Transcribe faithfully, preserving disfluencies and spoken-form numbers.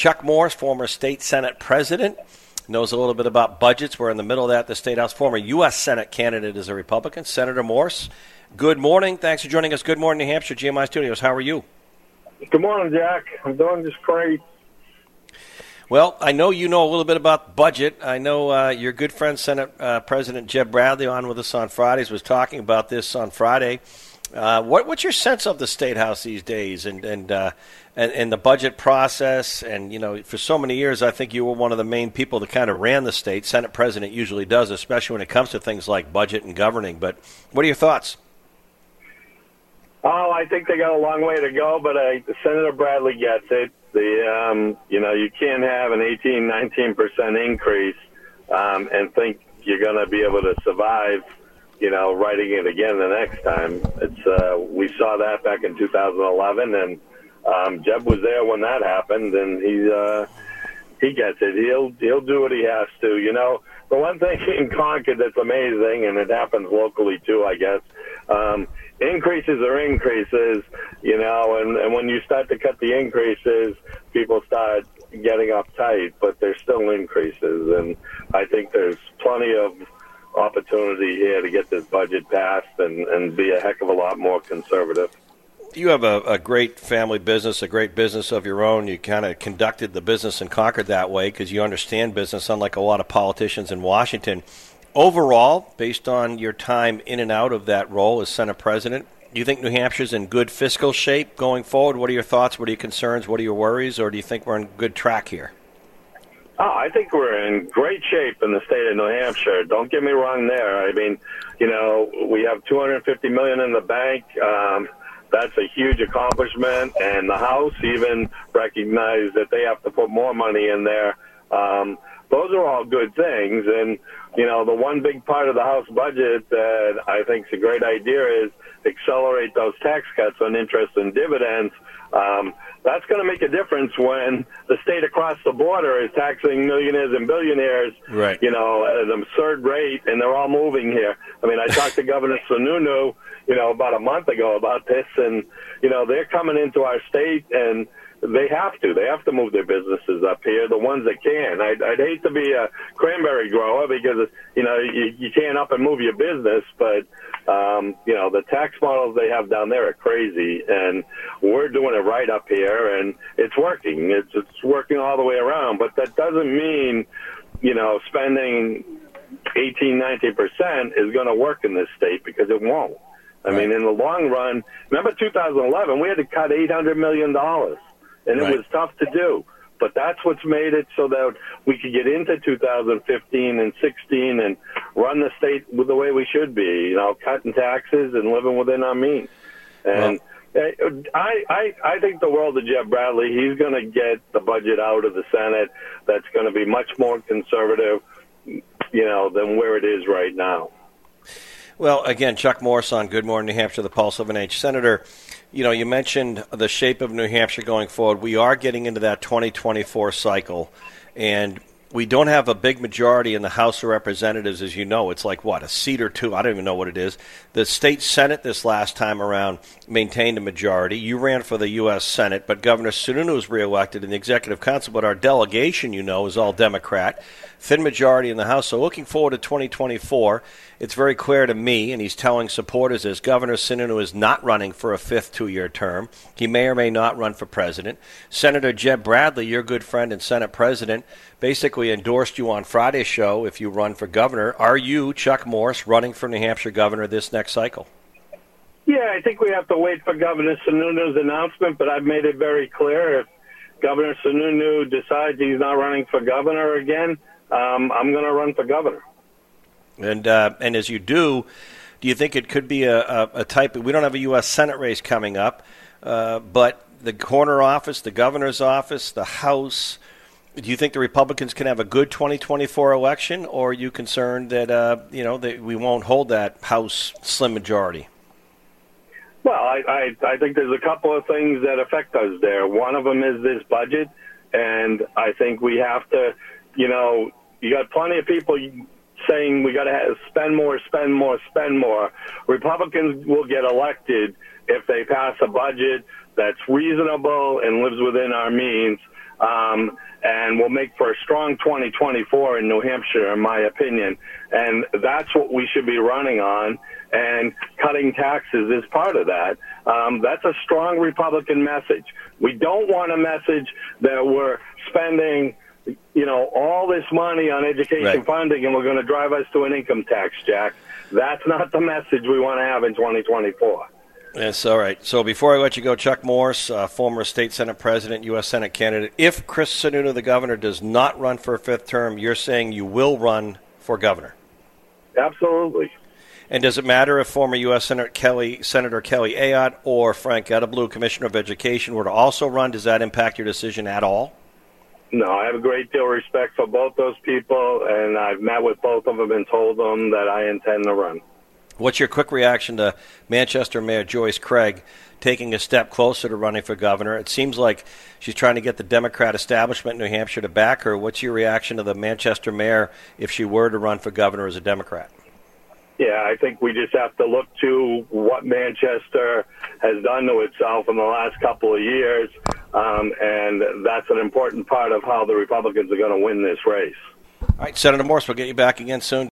Chuck Morse, former state Senate president, knows a little bit about budgets. We're in the middle of that at the State House. Former U S Senate candidate is a Republican. Senator Morse, good morning. Thanks for joining us. Good morning, New Hampshire, G M I Studios. How are you? Good morning, Jack. I'm doing just great. Well, I know you know a little bit about budget. I know uh, your good friend, Senate uh, President Jeb Bradley, on with us on Fridays, was talking about this on Friday. Uh, what, what's your sense of the State House these days and and, uh, and and the budget process? And, you know, for so many years, I think you were one of the main people that kind of ran the state. Senate President usually does, especially when it comes to things like budget and governing. But what are your thoughts? Oh, I think they got a long way to go, but uh, Senator Bradley gets it. The um, you know, you can't have an eighteen, nineteen percent increase um, and think you're going to be able to survive, you know, writing it again the next time. It's uh, we saw that back in two thousand eleven, and um, Jeb was there when that happened, and he uh, he gets it. He'll he'll do what he has to. You know, the one thing in Concord that's amazing, and it happens locally too, I guess. Um, Increases are increases, you know, and, and when you start to cut the increases, people start getting uptight, but there's still increases. And I think there's plenty of opportunity here to get this budget passed and, and be a heck of a lot more conservative. You have a, a great family business, a great business of your own. You kind of conducted the business in Concord that way because you understand business, unlike a lot of politicians in Washington. Overall, based on your time in and out of that role as Senate President, do you think New Hampshire's in good fiscal shape going forward? What are your thoughts? What are your concerns? What are your worries? Or do you think we're on good track here? Oh, I think we're in great shape in the state of New Hampshire. Don't get me wrong there. I mean, you know, we have two hundred fifty million dollars in the bank. Um, that's a huge accomplishment. And the House even recognized that they have to put more money in there. Um, those are all good things. And, you know, the one big part of the House budget that I think is a great idea is accelerate those tax cuts on interest and dividends. Um, that's going to make a difference when the state across the border is taxing millionaires and billionaires, right, you know, at an absurd rate, and they're all moving here. I mean, I talked to Governor Sununu, you know, about a month ago about this, and, you know, they're coming into our state, and they have to. They have to move their businesses up here, the ones that can. I'd, I'd hate to be a cranberry grower because, you know, you, you can't up and move your business, but, um, you know, the tax models they have down there are crazy, and we're doing it right up here, and it's working. It's, it's working all the way around, but that doesn't mean, you know, spending eighteen, nineteen percent is going to work in this state, because it won't. I right. mean, in the long run, remember two thousand eleven, we had to cut eight hundred million dollars. And it right. was tough to do. But that's what's made it so that we could get into two thousand fifteen and sixteen and run the state the way we should be, you know, cutting taxes and living within our means. And well, I, I, I think the world of Jeb Bradley, he's going to get the budget out of the Senate that's going to be much more conservative, you know, than where it is right now. Well, again, Chuck Morse on Good Morning New Hampshire, the Pulse of an Age. Senator, you know, you mentioned the shape of New Hampshire going forward. We are getting into that twenty twenty-four cycle, and we don't have a big majority in the House of Representatives, as you know. It's like, what, a seat or two? I don't even know what it is. The state Senate this last time around maintained a majority. You ran for the U S Senate, but Governor Sununu was reelected in the Executive Council, but our delegation, you know, is all Democrat. Thin majority in the House. So looking forward to twenty twenty-four, it's very clear to me, and he's telling supporters this, Governor Sununu is not running for a fifth two-year term. He may or may not run for president. Senator Jeb Bradley, your good friend and Senate president, basically endorsed you on Friday's show if you run for governor. Are you, Chuck Morse, running for New Hampshire governor this next cycle? Yeah, I think we have to wait for Governor Sununu's announcement, but I've made it very clear if Governor Sununu decides he's not running for governor again, um, I'm going to run for governor. And uh, and as you do, do you think it could be a, a, a type – we don't have a U S Senate race coming up, uh, but the corner office, the governor's office, the House – do you think the Republicans can have a good twenty twenty-four election, or are you concerned that, uh, you know, that we won't hold that House slim majority? Well, I, I, I think there's a couple of things that affect us there. One of them is this budget, and I think we have to, you know, you got plenty of people saying we got to spend more, spend more, spend more. Republicans will get elected if they pass a budget that's reasonable and lives within our means. um, and will make for a strong twenty twenty-four in New Hampshire, in my opinion. And that's what we should be running on, and cutting taxes is part of that. Um, that's a strong Republican message. We don't want a message that we're spending, you know, all this money on education right. funding and we're going to drive us to an income tax, Jack. That's not the message we want to have in twenty twenty-four. Yes, all right. So before I let you go, Chuck Morse, uh, former state Senate president, U S Senate candidate, if Chris Sununu, the governor, does not run for a fifth term, you're saying you will run for governor? Absolutely. And does it matter if former U S Senator Kelly, Senator Kelly Ayotte or Frank Edelblue, Commissioner of Education, were to also run? Does that impact your decision at all? No, I have a great deal of respect for both those people, and I've met with both of them and told them that I intend to run. What's your quick reaction to Manchester Mayor Joyce Craig taking a step closer to running for governor? It seems like she's trying to get the Democrat establishment in New Hampshire to back her. What's your reaction to the Manchester mayor if she were to run for governor as a Democrat? Yeah, I think we just have to look to what Manchester has done to itself in the last couple of years, um, and that's an important part of how the Republicans are going to win this race. All right, Senator Morse, we'll get you back again soon.